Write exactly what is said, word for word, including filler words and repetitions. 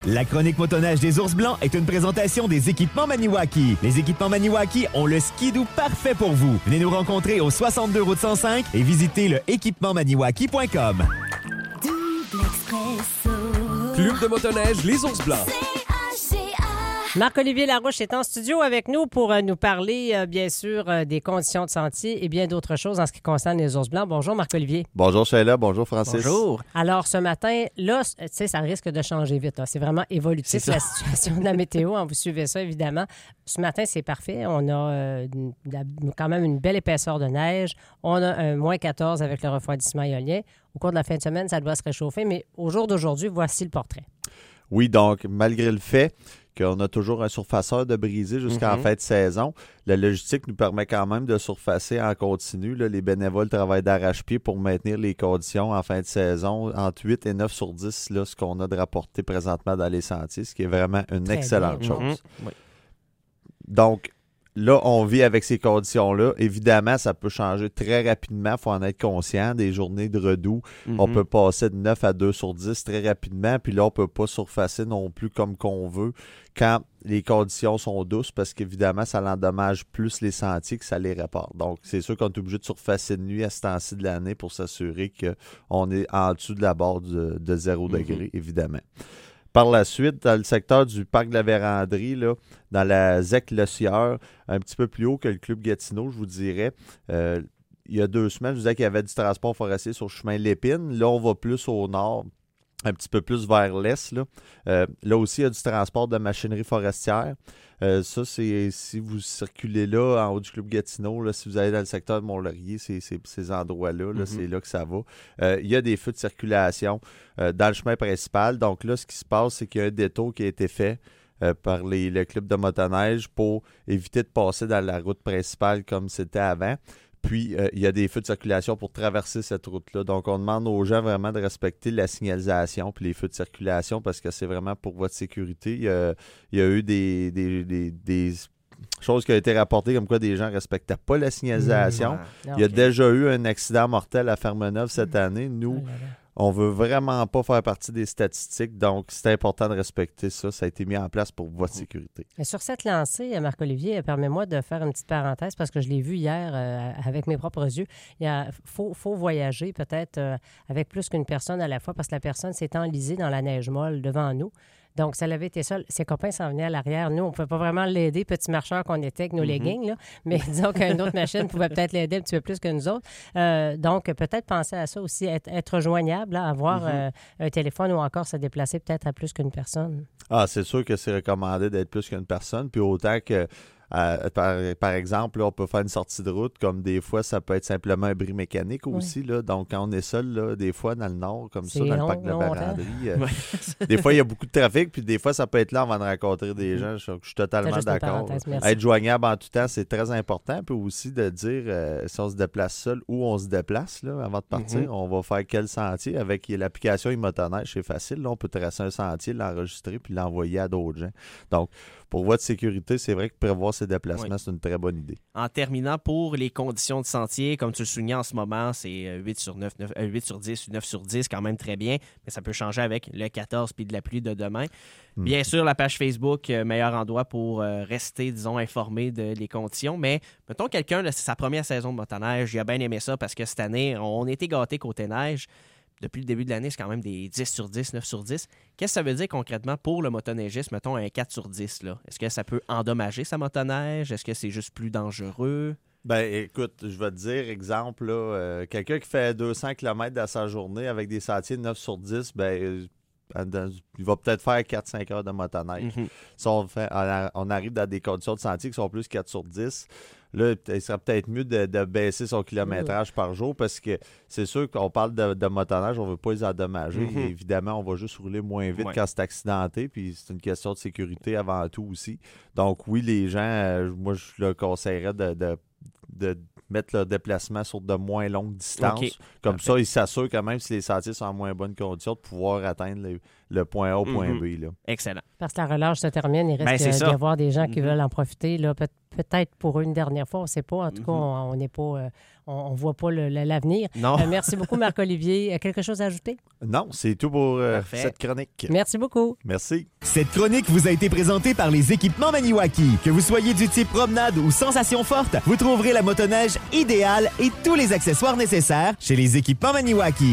La chronique motoneige des Ours Blancs est une présentation des équipements Maniwaki. Les équipements Maniwaki ont le skidoo parfait pour vous. Venez nous rencontrer au soixante-deux route cent cinq et visitez le équipement maniwaki point com. Double Expresso. Club de motoneige Les Ours Blancs. Marc-Olivier Larouche est en studio avec nous pour euh, nous parler, euh, bien sûr, euh, des conditions de sentier et bien d'autres choses en ce qui concerne les ours blancs. Bonjour, Marc-Olivier. Bonjour, Sheila. Bonjour, Francis. Bonjour. Alors, ce matin, là, tu sais, ça risque de changer vite. Là. C'est vraiment évolutif, la situation de la météo. Hein, vous suivez ça, évidemment. Ce matin, c'est parfait. On a euh, une, la, quand même une belle épaisseur de neige. On a un moins quatorze avec le refroidissement éolien. Au cours de la fin de semaine, ça doit se réchauffer. Mais au jour d'aujourd'hui, voici le portrait. Oui, donc, malgré le fait qu'on a toujours un surfaceur de brisé jusqu'en mm-hmm. fin de saison, la logistique nous permet quand même de surfacer en continu. Là, les bénévoles travaillent d'arrache-pied pour maintenir les conditions en fin de saison entre huit et neuf sur dix, là, ce qu'on a de rapporté présentement dans les sentiers, ce qui est vraiment une Très excellente bien. chose. Mm-hmm. Oui. Donc, là, on vit avec ces conditions-là. Évidemment, ça peut changer très rapidement. Il faut en être conscient. Des journées de redoux, mm-hmm. on peut passer de neuf à deux sur dix très rapidement. Puis là, on ne peut pas surfacer non plus comme qu'on veut quand les conditions sont douces parce qu'évidemment, ça l'endommage plus les sentiers que ça les répare. Donc, c'est sûr qu'on est obligé de surfacer de nuit à ce temps-ci de l'année pour s'assurer qu'on est en dessous de la barre de, de zéro mm-hmm. degré, évidemment. Par la suite, dans le secteur du parc de la Vérandrie, là, dans la Z E C Le Sieur, un petit peu plus haut que le club Gatineau, je vous dirais, euh, il y a deux semaines, je vous disais qu'il y avait du transport forestier sur le chemin Lépine. Là, on va plus au nord, un petit peu plus vers l'est. Là, euh, là aussi, il y a du transport de machinerie forestière. Euh, ça, c'est si vous circulez là, en haut du club Gatineau, là, si vous allez dans le secteur de Mont-Laurier, c'est, c'est ces endroits-là, là, mm-hmm. c'est là que ça va. Euh, il y a des feux de circulation euh, dans le chemin principal. Donc là, ce qui se passe, c'est qu'il y a un détour qui a été fait euh, par les, le club de motoneige pour éviter de passer dans la route principale comme c'était avant. Puis, euh, il y a des feux de circulation pour traverser cette route-là. Donc, on demande aux gens vraiment de respecter la signalisation puis les feux de circulation parce que c'est vraiment pour votre sécurité. Il y a, il y a eu des, des, des, des choses qui ont été rapportées comme quoi des gens ne respectaient pas la signalisation. Mmh, ouais. Il y a okay. déjà eu un accident mortel à Fermeneuve cette année. Nous, oh là là. On veut vraiment pas faire partie des statistiques, donc c'est important de respecter ça. Ça a été mis en place pour votre sécurité. Et sur cette lancée, Marc-Olivier, permets-moi de faire une petite parenthèse parce que je l'ai vu hier euh, avec mes propres yeux. Il faut, faut voyager peut-être euh, avec plus qu'une personne à la fois parce que la personne s'est enlisée dans la neige molle devant nous. Donc, ça l'avait été seul. Ses copains s'en venaient à l'arrière. Nous, on ne pouvait pas vraiment l'aider, petit marcheur qu'on était avec nos mm-hmm. leggings, là. Mais disons qu'une autre machine pouvait peut-être l'aider un petit peu plus que nous autres. Euh, donc, peut-être penser à ça aussi, être, être joignable, là, avoir mm-hmm. euh, un téléphone ou encore se déplacer peut-être à plus qu'une personne. Ah, c'est sûr que c'est recommandé d'être plus qu'une personne. Puis autant que Euh, par, par exemple, là, on peut faire une sortie de route, comme des fois, ça peut être simplement un bris mécanique aussi. Oui. Là. Donc, quand on est seul, là, des fois, dans le nord, comme c'est ça, dans long, le parc de la Vérandrie, euh, ouais. des fois, il y a beaucoup de trafic, puis des fois, ça peut être là avant de rencontrer des gens. Je, je suis totalement d'accord. Être joignable en tout temps, c'est très important. Puis aussi de dire, euh, si on se déplace seul, où on se déplace là, avant de partir, mm-hmm. on va faire quel sentier. Avec l'application e-motoneige, c'est facile. Là, on peut tracer un sentier, l'enregistrer, puis l'envoyer à d'autres gens. Donc, pour votre sécurité, c'est vrai que prévoir ces déplacements, oui. c'est une très bonne idée. En terminant, pour les conditions de sentier, comme tu le soulignais en ce moment, c'est huit sur neuf, neuf, huit sur dix, neuf sur dix, quand même très bien, mais ça peut changer avec le quatorze puis de la pluie de demain. Mmh. Bien sûr, la page Facebook, euh, meilleur endroit pour euh, rester, disons, informé de les conditions, mais mettons quelqu'un, là, c'est sa première saison de motoneige, il a bien aimé ça parce que cette année, on était gâtés côté neige. Depuis le début de l'année, c'est quand même des dix sur dix, neuf sur dix. Qu'est-ce que ça veut dire concrètement pour le motoneigiste, mettons un quatre sur dix? Là? Est-ce que ça peut endommager sa motoneige? Est-ce que c'est juste plus dangereux? Ben écoute, je vais te dire, exemple, là, euh, quelqu'un qui fait deux cents kilomètres dans sa journée avec des sentiers de neuf sur dix, ben euh, il va peut-être faire quatre à cinq heures de motoneige. Mm-hmm. Si on, fait, on arrive dans des conditions de sentier qui sont plus quatre sur dix, là, il serait peut-être mieux de, de baisser son kilométrage mmh. par jour parce que c'est sûr qu'on parle de, de motoneige, on ne veut pas les endommager. Mmh. Évidemment, on va juste rouler moins vite ouais. quand c'est accidenté, puis c'est une question de sécurité avant tout aussi. Donc oui, les gens, euh, moi, je leur conseillerais de, de, de mettre leur déplacement sur de moins longues distances. Okay. Comme Parfait. Ça, ils s'assurent quand même, si les sentiers sont en moins bonne condition, de pouvoir atteindre le, le point A au point mm-hmm. B. Là. Excellent. Parce que la relâche se termine, il risque ben, d'y avoir des gens qui mm-hmm. veulent en profiter, là, peut- peut-être pour une dernière fois, on ne sait pas. En tout cas, on n'est pas, euh, on ne voit pas le- le- l'avenir. Non. Euh, merci beaucoup, Marc-Olivier. Euh, Quelque chose à ajouter? Non, c'est tout pour euh, Parfait. cette chronique. Merci beaucoup. Merci. Cette chronique vous a été présentée par les équipements Maniwaki. Que vous soyez du type promenade ou sensation forte, vous trouverez la motoneige idéale et tous les accessoires nécessaires chez les équipements Maniwaki.